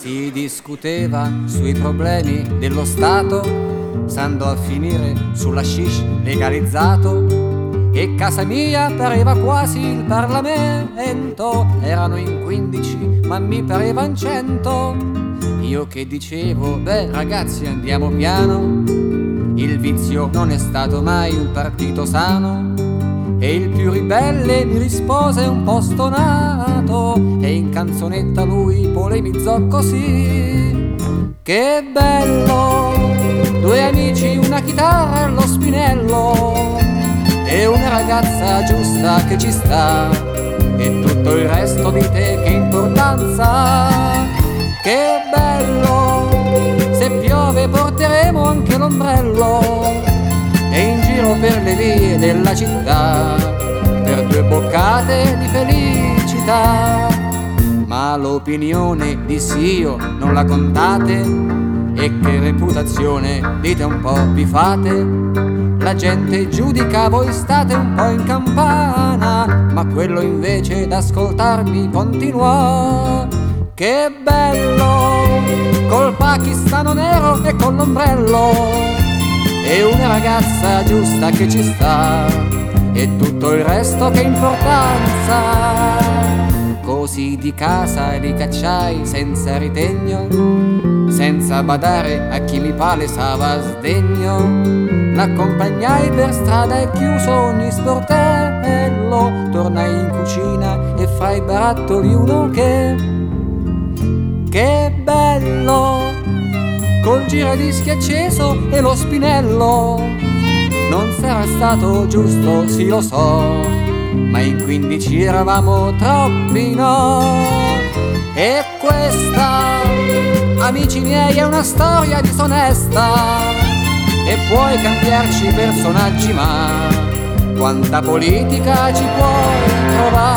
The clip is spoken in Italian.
Si discuteva sui problemi dello Stato, s'andò a finire sull'hashish legalizzato, e casa mia pareva quasi il Parlamento. Erano in 15 ma mi parevan 100. Io che dicevo, beh ragazzi andiamo piano, il vizio non è stato mai un partito sano. E il più ribelle mi rispose un po' stonato, e in canzonetta lui polemizzò così: che bello, due amici, una chitarra e lo spinello, e una ragazza giusta che ci sta, e tutto il resto di te che importanza. Che bello, se piove porteremo anche l'ombrello, e in giro per le vie della città per 2 boccate di felicità. Ma l'opinione dissi io non la contate, e che reputazione dite un po' vi fate. La gente giudica, voi state un po' in campana, ma quello invece d'ascoltarmi continuò: che bello, col pakistano nero e con l'ombrello, e una ragazza giusta che ci sta, e tutto il resto che importanza. Così di casa li cacciai senza ritegno, senza badare a chi mi palesava sdegno. L'accompagnai per strada e chiuso ogni sportello, tornai in cucina e fra i barattoli uno che bello, col giradischi acceso e lo spinello. Non sarà stato giusto, sì lo so, ma in 15 eravamo troppi, no? E questa, amici miei, è una storia disonesta, e puoi cambiarci personaggi, ma quanta politica ci puoi trovare?